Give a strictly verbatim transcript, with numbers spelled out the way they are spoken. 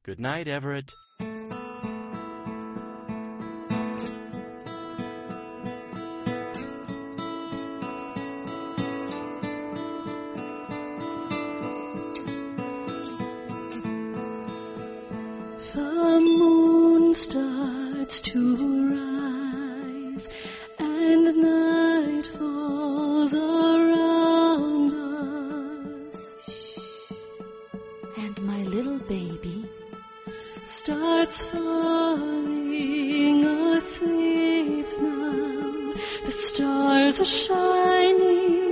Good night, Everett. The moon starts to rise, and night falls around us. And my little baby starts falling asleep now. The stars are shining